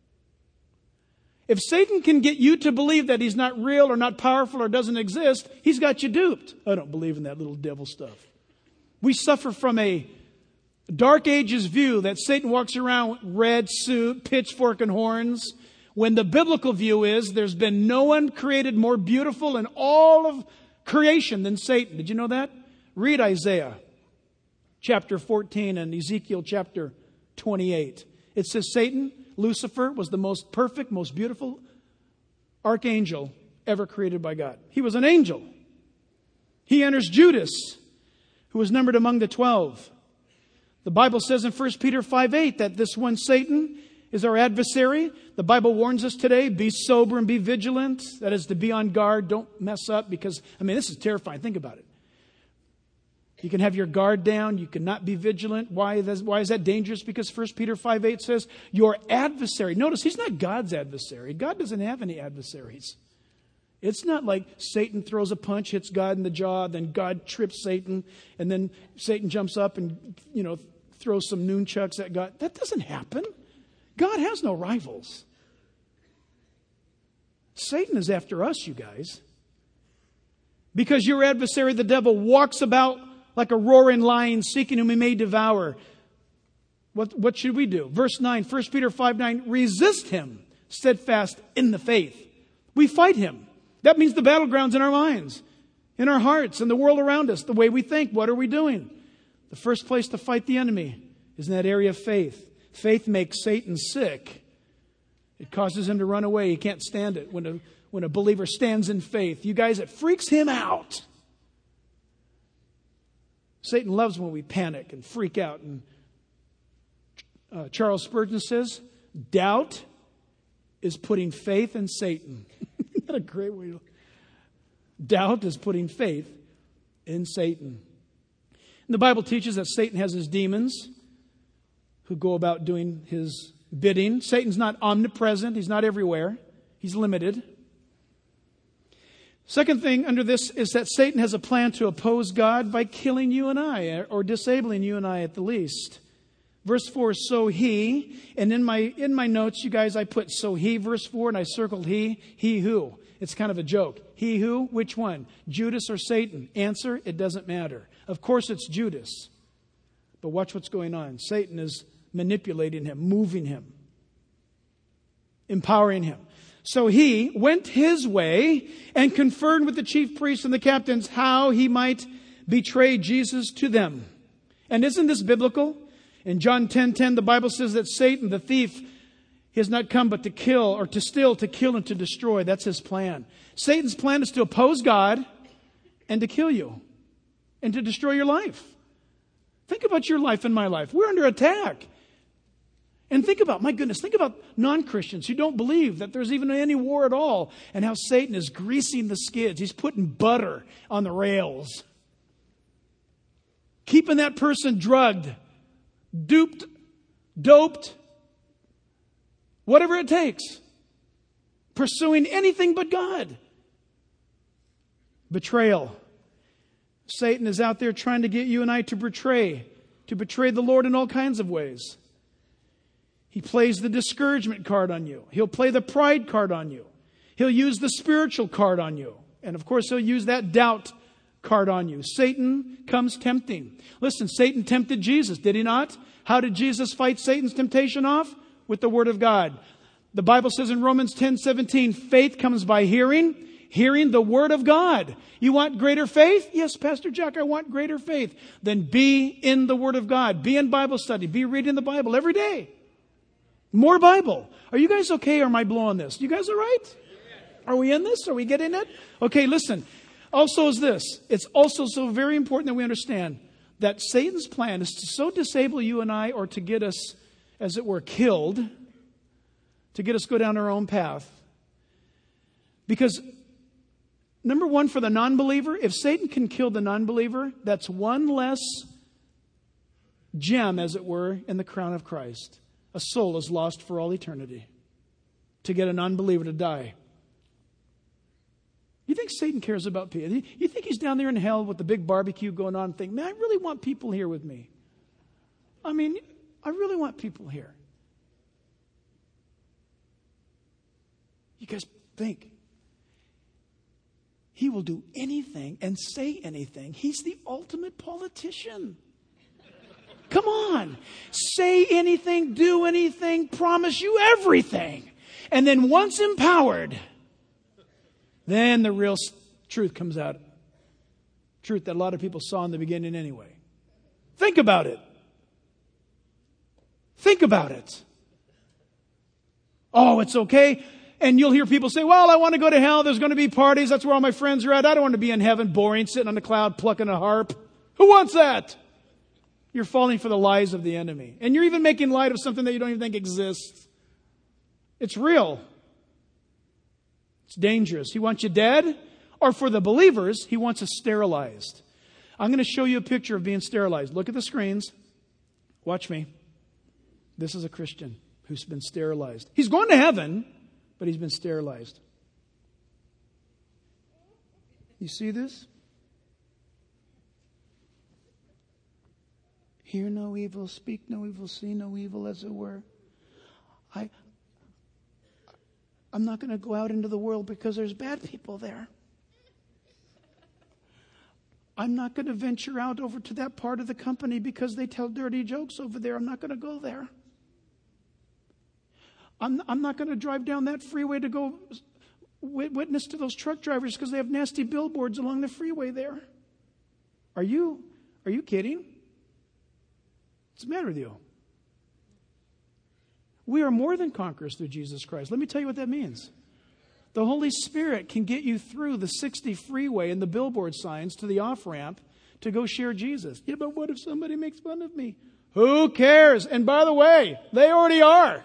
If Satan can get you to believe that he's not real or not powerful or doesn't exist, he's got you duped. I don't believe in that little devil stuff. We suffer from a Dark Ages view that Satan walks around with red suit, pitchfork, and horns, when the biblical view is there's been no one created more beautiful in all of creation than Satan. Did you know that? Read Isaiah. chapter fourteen and Ezekiel chapter twenty-eight. It says Satan, Lucifer, was the most perfect, most beautiful archangel ever created by God. He was an angel. He enters Judas, who was numbered among the twelve. The Bible says in First Peter five eight that this one Satan is our adversary. The Bible warns us today, be sober and be vigilant. That is to be on guard. Don't mess up because, I mean, this is terrifying. Think about it. You can have your guard down. You cannot be vigilant. Why, why is that dangerous? Because First Peter five eight says your adversary. Notice, he's not God's adversary. God doesn't have any adversaries. It's not like Satan throws a punch, hits God in the jaw, then God trips Satan, and then Satan jumps up and, you know, throws some nunchucks at God. That doesn't happen. God has no rivals. Satan is after us, you guys. Because your adversary, the devil, walks about like a roaring lion, seeking whom he may devour. What, what should we do? Verse nine, First Peter five nine, resist him, steadfast in the faith. We fight him. That means the battleground's in our minds, in our hearts, in the world around us, the way we think. What are we doing? The first place to fight the enemy is in that area of faith. Faith makes Satan sick. It causes him to run away. He can't stand it when a, when a believer stands in faith. You guys, it freaks him out. Satan loves when we panic and freak out. And uh, Charles Spurgeon says, doubt is putting faith in Satan. Isn't that a great way to... Doubt is putting faith in Satan. And the Bible teaches that Satan has his demons who go about doing his bidding. Satan's not omnipresent. He's not everywhere. He's limited. Second thing under this is that Satan has a plan to oppose God by killing you and I, or disabling you and I at the least. Verse four, so he, and in my in my notes, you guys, I put so he, verse four, and I circled he, he who. It's kind of a joke. He who, which one? Judas or Satan? Answer, it doesn't matter. Of course it's Judas. But watch what's going on. Satan is manipulating him, moving him, empowering him. So he went his way and conferred with the chief priests and the captains how he might betray Jesus to them. And isn't this biblical? In John ten ten, the Bible says that Satan, the thief, he has not come but to kill, or to steal, to kill, and to destroy. That's his plan. Satan's plan is to oppose God and to kill you and to destroy your life. Think about your life and my life. We're under attack. And think about, my goodness, think about non-Christians who don't believe that there's even any war at all, and how Satan is greasing the skids. He's putting butter on the rails. Keeping that person drugged, duped, doped, whatever it takes. Pursuing anything but God. Betrayal. Satan is out there trying to get you and I to betray, to betray the Lord in all kinds of ways. He plays the discouragement card on you. He'll play the pride card on you. He'll use the spiritual card on you. And of course, he'll use that doubt card on you. Satan comes tempting. Listen, Satan tempted Jesus, did he not? How did Jesus fight Satan's temptation off? With the Word of God. The Bible says in Romans ten seventeen, faith comes by hearing, hearing the Word of God. You want greater faith? Yes, Pastor Jack, I want greater faith. Then be in the Word of God. Be in Bible study. Be reading the Bible every day. More Bible. Are you guys okay, or am I blowing this? You guys all right? Are we in this? Are we getting it? Okay, listen. Also is this. It's also so very important that we understand that Satan's plan is to so disable you and I, or to get us, as it were, killed, to get us go down our own path. Because, number one, for the non-believer, if Satan can kill the non-believer, that's one less gem, as it were, in the crown of Christ. A soul is lost for all eternity to get a non-believer to die. You think Satan cares about people? You think he's down there in hell with the big barbecue going on and think, man, I really want people here with me. I mean, I really want people here. You guys think. He will do anything and say anything. He's the ultimate politician. Come on. Say anything, do anything, promise you everything. And then once empowered, then the real truth comes out. Truth that a lot of people saw in the beginning anyway. Think about it. Think about it. Oh, it's okay. And you'll hear people say, well, I want to go to hell. There's going to be parties. That's where all my friends are at. I don't want to be in heaven, boring, sitting on a cloud, plucking a harp. Who wants that? You're falling for the lies of the enemy. And you're even making light of something that you don't even think exists. It's real. It's dangerous. He wants you dead. Or for the believers, he wants us sterilized. I'm going to show you a picture of being sterilized. Look at the screens. Watch me. This is a Christian who's been sterilized. He's going to heaven, but he's been sterilized. You see this? Hear no evil, speak no evil, see no evil, as it were. I, I'm not going to go out into the world because there's bad people there. I'm not going to venture out over to that part of the company because they tell dirty jokes over there. I'm not going to go there. I'm, I'm not going to drive down that freeway to go witness to those truck drivers because they have nasty billboards along the freeway there. Are you, are you kidding? What's the matter with you? We are more than conquerors through Jesus Christ. Let me tell you what that means. The Holy Spirit can get you through the sixty freeway and the billboard signs to the off-ramp to go share Jesus. Yeah, but what if somebody makes fun of me? Who cares? And by the way, they already are.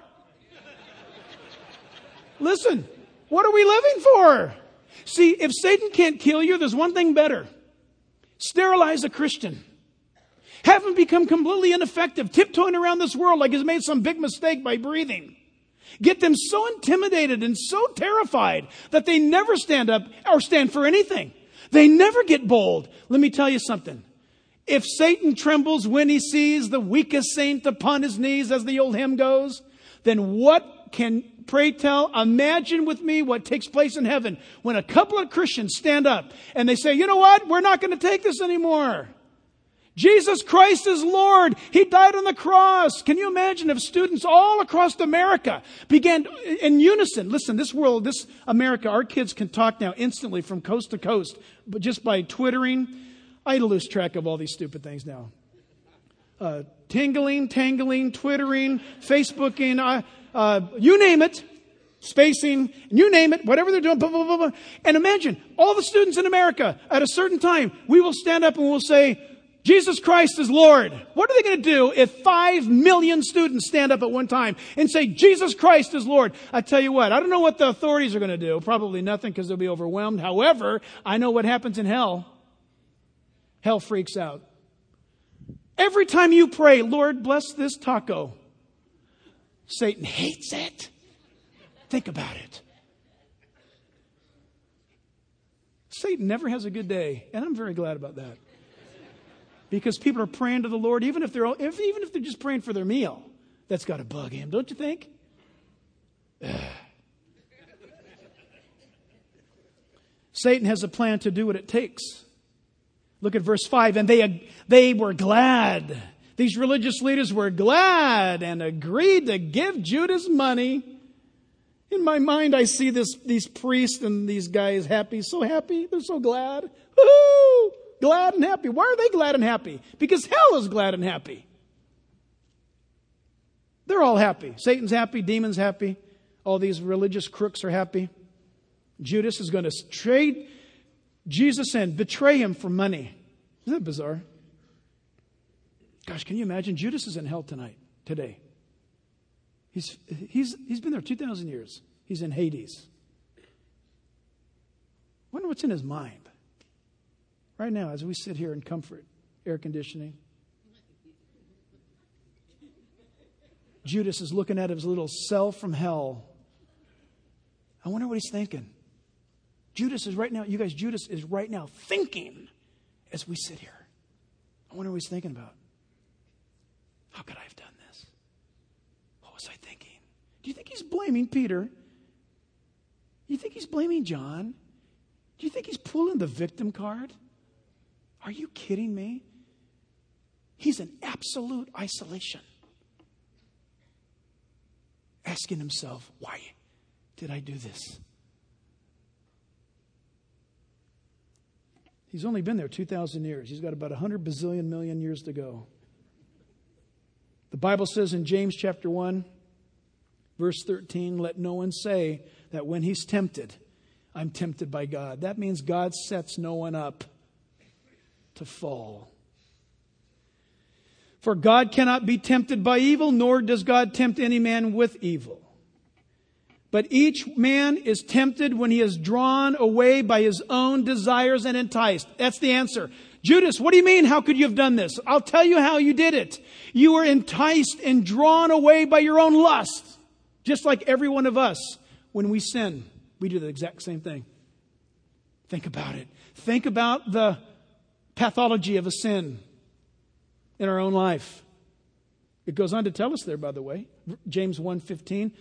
Listen, what are we living for? See, if Satan can't kill you, there's one thing better. Sterilize a Christian. Have him become completely ineffective, tiptoeing around this world like he's made some big mistake by breathing. Get them so intimidated and so terrified that they never stand up or stand for anything. They never get bold. Let me tell you something. If Satan trembles when he sees the weakest saint upon his knees, as the old hymn goes, then what can, pray tell, imagine with me what takes place in heaven when a couple of Christians stand up and they say, you know what? We're not going to take this anymore. Jesus Christ is Lord. He died on the cross. Can you imagine if students all across America began in unison? Listen, this world, this America, our kids can talk now instantly from coast to coast, but just by twittering. I lose track of all these stupid things now. Uh, tingling, tangling, twittering, Facebooking, uh, uh, you name it, spacing, you name it, whatever they're doing, blah, blah, blah, blah. And imagine all the students in America at a certain time, we will stand up and we'll say, Jesus Christ is Lord. What are they going to do if five million students stand up at one time and say, Jesus Christ is Lord? I tell you what, I don't know what the authorities are going to do. Probably nothing because they'll be overwhelmed. However, I know what happens in hell. Hell freaks out. Every time you pray, Lord, bless this taco, Satan hates it. Think about it. Satan never has a good day, and I'm very glad about that. Because people are praying to the Lord, even if they're if, even if they're just praying for their meal. That's got to bug him, don't you think? Ugh. Satan has a plan to do what it takes. Look at verse five. And they, they were glad. These religious leaders were glad and agreed to give Judas money. In my mind, I see this these priests and these guys happy, so happy. They're so glad. Woo-hoo! Glad and happy. Why are they glad and happy? Because hell is glad and happy. They're all happy. Satan's happy. Demons happy. All these religious crooks are happy. Judas is going to trade Jesus and betray him for money. Isn't that bizarre? Gosh, can you imagine? Judas is in hell tonight, today. He's, he's, he's been there two thousand years. He's in Hades. Wonder what's in his mind. Right now, as we sit here in comfort, air conditioning. Judas is looking at his little cell from hell. I wonder what he's thinking. Judas is right now, you guys, Judas is right now thinking as we sit here. I wonder what he's thinking about. How could I have done this? What was I thinking? Do you think he's blaming Peter? Do you think he's blaming John? Do you think he's pulling the victim card? Are you kidding me? He's in absolute isolation. Asking himself, why did I do this? He's only been there two thousand years. He's got about one hundred bazillion million years to go. The Bible says in James chapter one, verse thirteen, let no one say that when he's tempted, I'm tempted by God. That means God sets no one up to fall. For God cannot be tempted by evil, nor does God tempt any man with evil. But each man is tempted when he is drawn away by his own desires and enticed. That's the answer. Judas, what do you mean? How could you have done this? I'll tell you how you did it. You were enticed and drawn away by your own lust. Just like every one of us, when we sin, we do the exact same thing. Think about it. Think about the pathology of a sin in our own life. It goes on to tell us there, by the way. James one fifteen.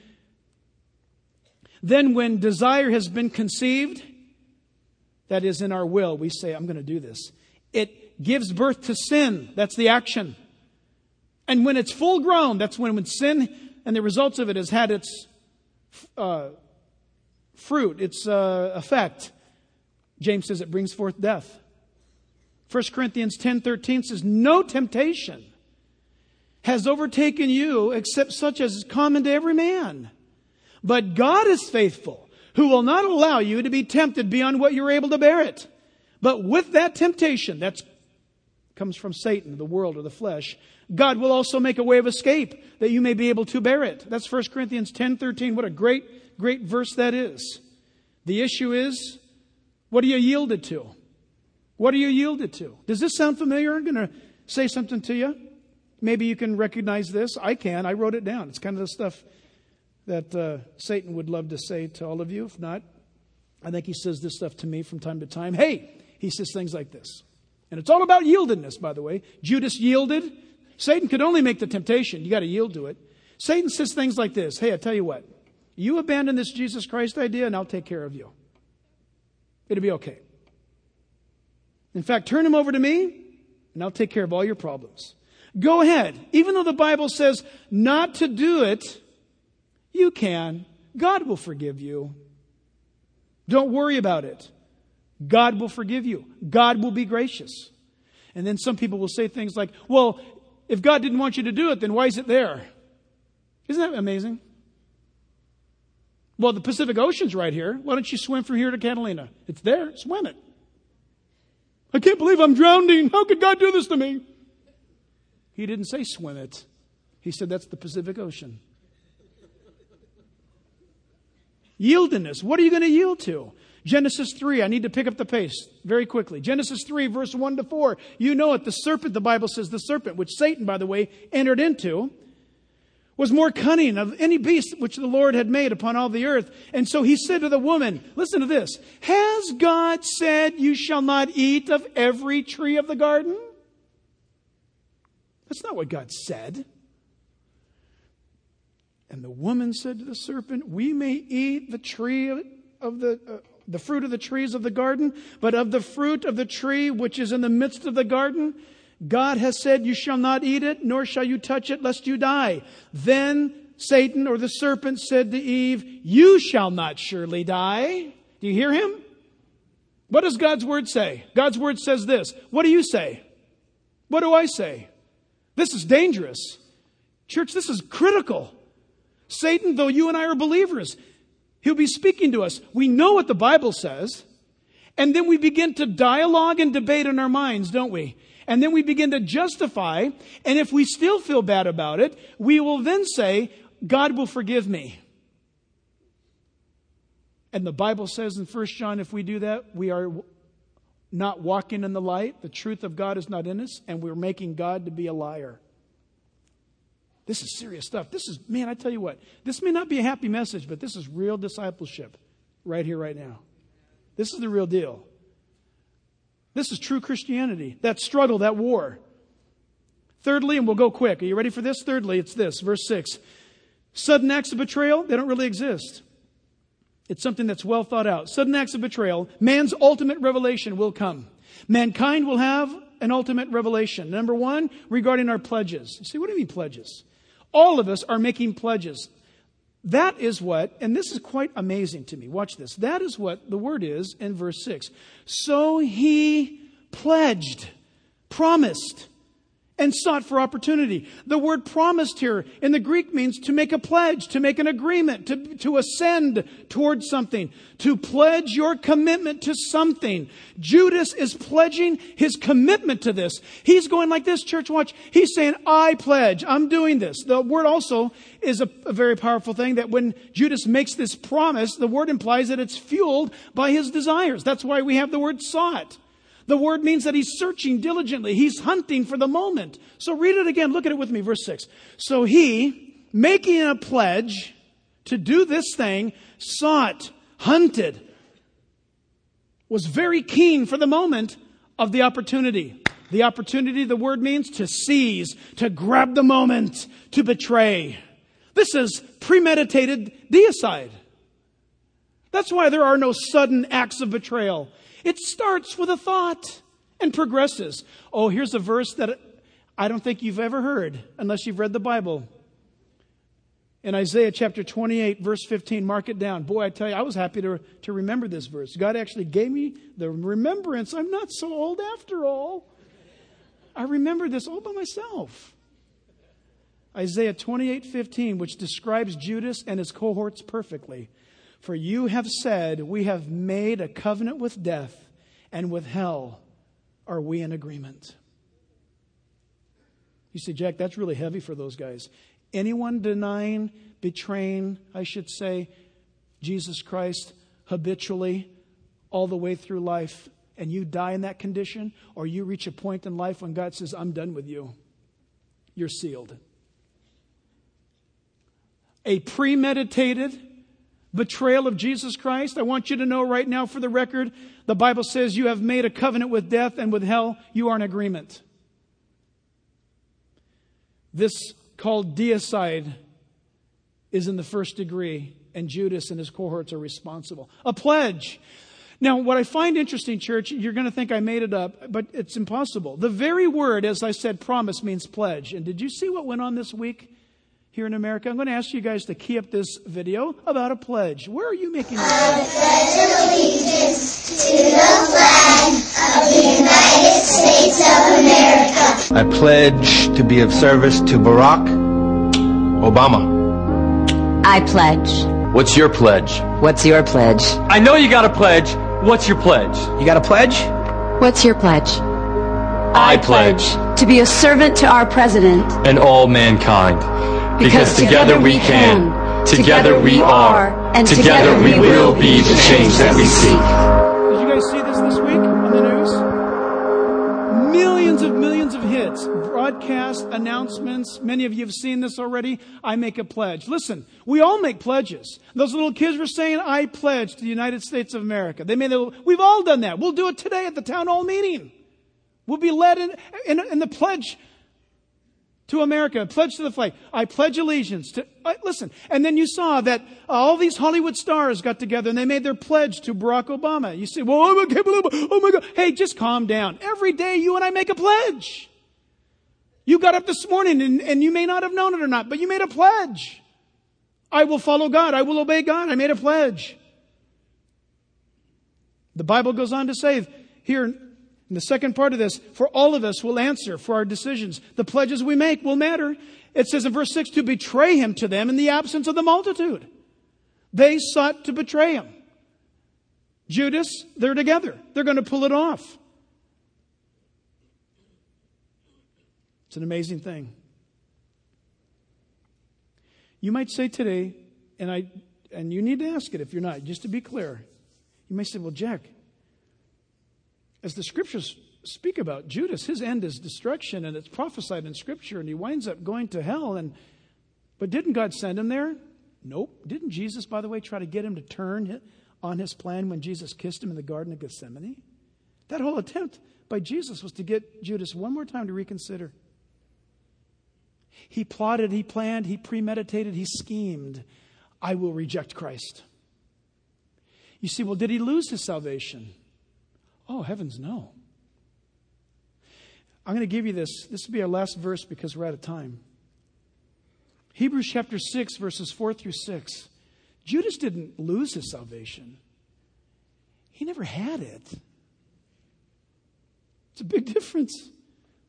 Then when desire has been conceived, that is in our will, we say, I'm going to do this. It gives birth to sin. That's the action. And when it's full grown, that's when, when sin and the results of it has had its uh, fruit, its uh, effect. James says it brings forth death. First Corinthians ten thirteen says, no temptation has overtaken you except such as is common to every man. But God is faithful, who will not allow you to be tempted beyond what you're able to bear it. But with that temptation, that comes from Satan, the world, or the flesh, God will also make a way of escape that you may be able to bear it. That's First Corinthians ten thirteen. What a great, great verse that is. The issue is, what are you yielded to? What are you yielded to? Does this sound familiar? I'm going to say something to you. Maybe you can recognize this. I can. I wrote it down. It's kind of the stuff that uh, Satan would love to say to all of you. If not, I think he says this stuff to me from time to time. Hey, he says things like this. And it's all about yieldedness, by the way. Judas yielded. Satan could only make the temptation. You got to yield to it. Satan says things like this. Hey, I tell you what. You abandon this Jesus Christ idea and I'll take care of you. It'll be okay. In fact, turn him over to me and I'll take care of all your problems. Go ahead. Even though the Bible says not to do it, you can. God will forgive you. Don't worry about it. God will forgive you. God will be gracious. And then some people will say things like, well, if God didn't want you to do it, then why is it there? Isn't that amazing? Well, the Pacific Ocean's right here. Why don't you swim from here to Catalina? It's there. Swim it. I can't believe I'm drowning. How could God do this to me? He didn't say swim it. He said that's the Pacific Ocean. Yieldedness. What are you going to yield to? Genesis three. I need to pick up the pace very quickly. Genesis three, verse one to four. You know it. The serpent, the Bible says the serpent, which Satan, by the way, entered into, was more cunning of any beast which the Lord had made upon all the earth. And so he said to the woman, listen to this. Has God said you shall not eat of every tree of the garden? That's not what God said. And the woman said to the serpent, we may eat the tree of the, uh, the fruit of the trees of the garden, but of the fruit of the tree which is in the midst of the garden, God has said, you shall not eat it, nor shall you touch it, lest you die. Then Satan, or the serpent, said to Eve, you shall not surely die. Do you hear him? What does God's word say? God's word says this. What do you say? What do I say? This is dangerous. Church, this is critical. Satan, though you and I are believers, he'll be speaking to us. We know what the Bible says. And then we begin to dialogue and debate in our minds, don't we? And then we begin to justify. And if we still feel bad about it, we will then say, God will forgive me. And the Bible says in First John, if we do that, we are not walking in the light. The truth of God is not in us. And we're making God to be a liar. This is serious stuff. This is, man, I tell you what, this may not be a happy message, but this is real discipleship right here, right now. This is the real deal. This is true Christianity. That struggle, that war. Thirdly, and we'll go quick. Are you ready for this? Thirdly, it's this, verse six. Sudden acts of betrayal, they don't really exist. It's something that's well thought out. Sudden acts of betrayal, man's ultimate revelation will come. Mankind will have an ultimate revelation. Number one, regarding our pledges. You see, what do you mean pledges? All of us are making pledges. That is what, and this is quite amazing to me. Watch this. That is what the word is in verse six. So he pledged, promised, and sought for opportunity. The word promised here in the Greek means to make a pledge, to make an agreement, to, to ascend towards something, to pledge your commitment to something. Judas is pledging his commitment to this. He's going like this, church, watch. He's saying, I pledge, I'm doing this. The word also is a, a very powerful thing, that when Judas makes this promise, the word implies that it's fueled by his desires. That's why we have the word sought. The word means that he's searching diligently. He's hunting for the moment. So read it again. Look at it with me. Verse six. So he, making a pledge to do this thing, sought, hunted, was very keen for the moment of the opportunity. The opportunity, the word means to seize, to grab the moment, to betray. This is premeditated deicide. That's why there are no sudden acts of betrayal. It starts with a thought and progresses. Oh, here's a verse that I don't think you've ever heard unless you've read the Bible. In Isaiah chapter twenty-eight, verse fifteen, mark it down. Boy, I tell you, I was happy to, to remember this verse. God actually gave me the remembrance. I'm not so old after all. I remember this all by myself. Isaiah twenty-eight, fifteen, which describes Judas and his cohorts perfectly. For you have said, we have made a covenant with death, and with hell are we in agreement. You say, Jack, that's really heavy for those guys. Anyone denying, betraying, I should say, Jesus Christ habitually all the way through life, and you die in that condition, or you reach a point in life when God says, I'm done with you, you're sealed. A premeditated betrayal of Jesus Christ. I want you to know right now, for the record, the Bible says you have made a covenant with death, and with hell you are in agreement. This called deicide is in the first degree, and Judas and his cohorts are responsible. A pledge. Now, what I find interesting, church, you're going to think I made it up, but it's impossible. The very word, as I said, promise means pledge. And did you see what went on this week here in America? I'm going to ask you guys to key up this video about a pledge. Where are you making your pledge? I pledge allegiance to the flag of the United States of America. I pledge to be of service to Barack Obama. I pledge. What's your pledge? What's your pledge? I know you got a pledge. What's your pledge? You got a pledge? What's your pledge? I pledge to be a servant to our president and all mankind. Because together we can, together we are, and together we will be the change that we seek. Did you guys see this this week on the news? Millions of millions of hits, broadcast announcements. Many of you have seen this already. I make a pledge. Listen, we all make pledges. Those little kids were saying, I pledge to the United States of America. They made a, we've all done that. We'll do it today at the town hall meeting. We'll be led in, in, in the pledge to America, pledge to the flag. I pledge allegiance to, uh, listen. And then you saw that uh, all these Hollywood stars got together and they made their pledge to Barack Obama. You say, well, I can't believe it. Oh my God. Hey, just calm down. Every day you and I make a pledge. You got up this morning and, and you may not have known it or not, but you made a pledge. I will follow God. I will obey God. I made a pledge. The Bible goes on to say here, and the second part of this, for all of us will answer for our decisions. The pledges we make will matter. It says in verse six, to betray him to them in the absence of the multitude. They sought to betray him. Judas, they're together. They're going to pull it off. It's an amazing thing. You might say today, and I, and you need to ask it if you're not, just to be clear. You may say, well, Jack, as the scriptures speak about Judas, his end is destruction, and it's prophesied in scripture, and he winds up going to hell. And but didn't God send him there? Nope. Didn't Jesus, by the way, try to get him to turn on his plan when Jesus kissed him in the Garden of Gethsemane? That whole attempt by Jesus was to get Judas one more time to reconsider. He plotted, he planned, he premeditated, he schemed. I will reject Christ. You see, well, did he lose his salvation? Oh, heavens, no. I'm going to give you this. This will be our last verse because we're out of time. Hebrews chapter six, verses four through six. Judas didn't lose his salvation. He never had it. It's a big difference.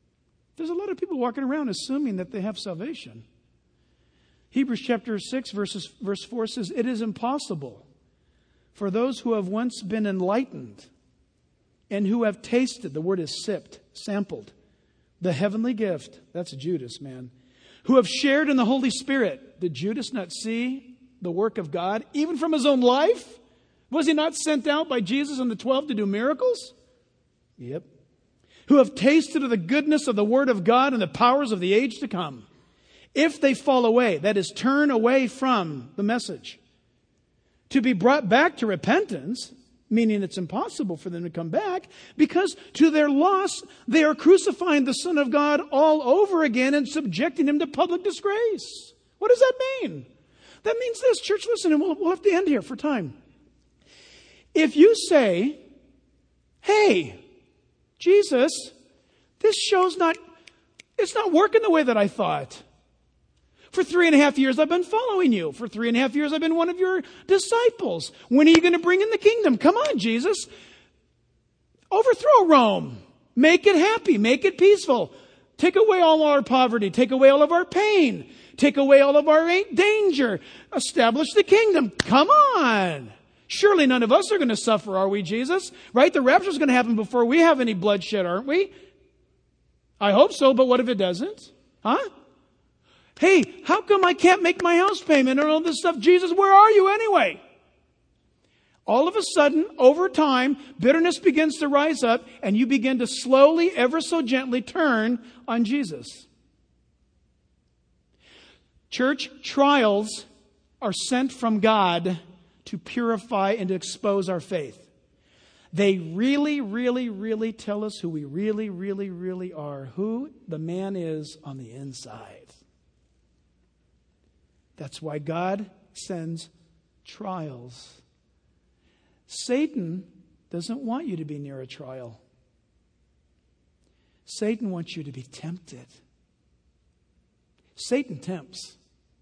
There's a lot of people walking around assuming that they have salvation. Hebrews chapter six, verses, verse four says, it is impossible for those who have once been enlightened and who have tasted, the word is sipped, sampled, the heavenly gift, that's Judas, man, who have shared in the Holy Spirit. Did Judas not see the work of God, even from his own life? Was he not sent out by Jesus and the twelve to do miracles? Yep. Who have tasted of the goodness of the Word of God and the powers of the age to come. If they fall away, that is, turn away from the message, to be brought back to repentance, meaning it's impossible for them to come back, because to their loss, they are crucifying the Son of God all over again and subjecting Him to public disgrace. What does that mean? That means this, church, listen, and we'll, we'll have to end here for time. If you say, hey, Jesus, this show's not, it's not working the way that I thought. For three and a half years, I've been following you. For three and a half years, I've been one of your disciples. When are you going to bring in the kingdom? Come on, Jesus. Overthrow Rome. Make it happy. Make it peaceful. Take away all our poverty. Take away all of our pain. Take away all of our danger. Establish the kingdom. Come on. Surely none of us are going to suffer, are we, Jesus? Right? The rapture's going to happen before we have any bloodshed, aren't we? I hope so, but what if it doesn't? Huh? Hey, how come I can't make my house payment and all this stuff? Jesus, where are you anyway? All of a sudden, over time, bitterness begins to rise up and you begin to slowly, ever so gently turn on Jesus. Church, trials are sent from God to purify and to expose our faith. They really, really, really tell us who we really, really, really are, who the man is on the inside. That's why God sends trials. Satan doesn't want you to be near a trial. Satan wants you to be tempted. Satan tempts.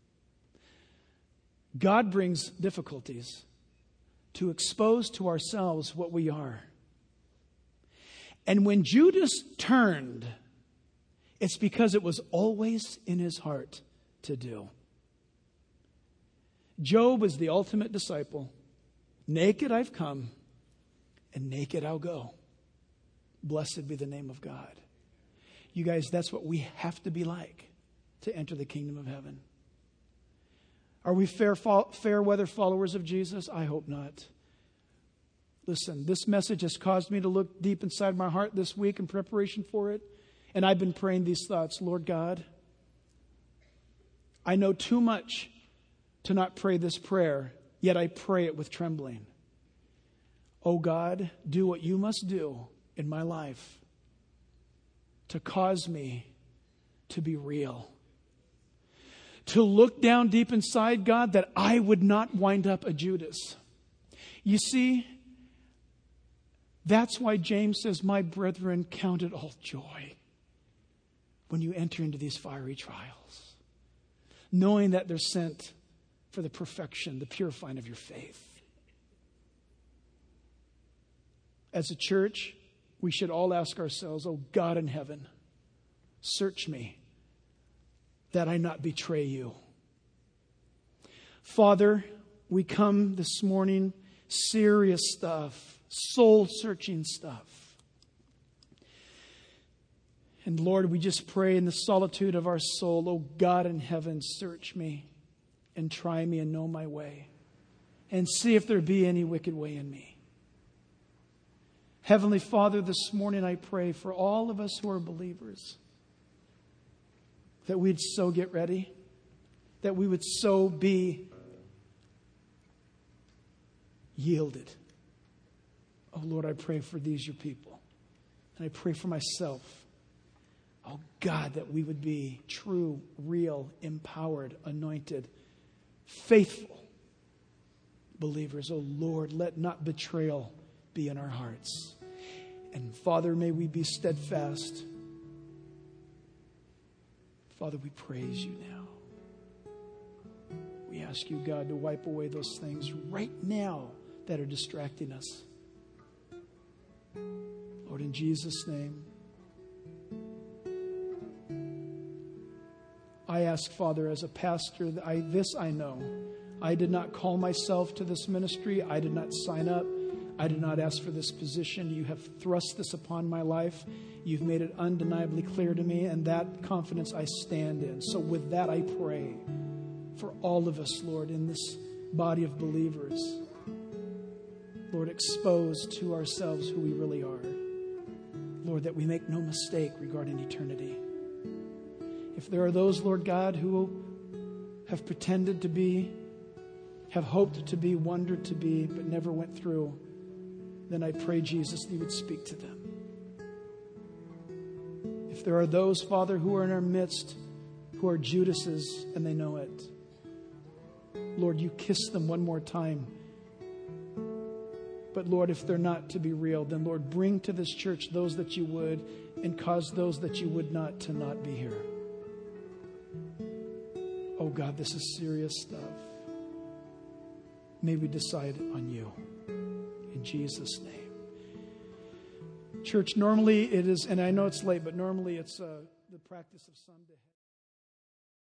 God brings difficulties to expose to ourselves what we are. And when Judas turned, it's because it was always in his heart to do. Job is the ultimate disciple. Naked I've come, and naked I'll go. Blessed be the name of God. You guys, that's what we have to be like to enter the kingdom of heaven. Are we fair, fair weather followers of Jesus? I hope not. Listen, this message has caused me to look deep inside my heart this week in preparation for it. And I've been praying these thoughts. Lord God, I know too much to not pray this prayer, yet I pray it with trembling. Oh God, do what you must do in my life to cause me to be real. To look down deep inside, God, that I would not wind up a Judas. You see, that's why James says, my brethren, count it all joy when you enter into these fiery trials, knowing that they're sent for the perfection, the purifying of your faith. As a church, we should all ask ourselves, oh God in heaven, search me that I not betray you. Father, we come this morning, serious stuff, soul-searching stuff. And Lord, we just pray in the solitude of our soul, oh God in heaven, search me and try me and know my way and see if there be any wicked way in me. Heavenly Father, this morning I pray for all of us who are believers, that we'd so get ready, that we would so be yielded. Oh Lord, I pray for these, your people. And I pray for myself. Oh God, that we would be true, real, empowered, anointed, faithful believers. Oh Lord, let not betrayal be in our hearts. And Father, may we be steadfast. Father, we praise you now. We ask you, God, to wipe away those things right now that are distracting us. Lord, in Jesus' name, I ask, Father, as a pastor, that I, this I know. I did not call myself to this ministry. I did not sign up. I did not ask for this position. You have thrust this upon my life. You've made it undeniably clear to me, and that confidence I stand in. So with that, I pray for all of us, Lord, in this body of believers. Lord, expose to ourselves who we really are. Lord, that we make no mistake regarding eternity. If there are those, Lord God, who have pretended to be, have hoped to be, wondered to be, but never went through, then I pray, Jesus, that you would speak to them. If there are those, Father, who are in our midst, who are Judases, and they know it, Lord, you kiss them one more time. But Lord, if they're not to be real, then Lord, bring to this church those that you would, and cause those that you would not to not be here. Oh God, this is serious stuff. May we decide on you. In Jesus' name. Church, normally it is, and I know it's late, but normally it's uh, the practice of Sunday.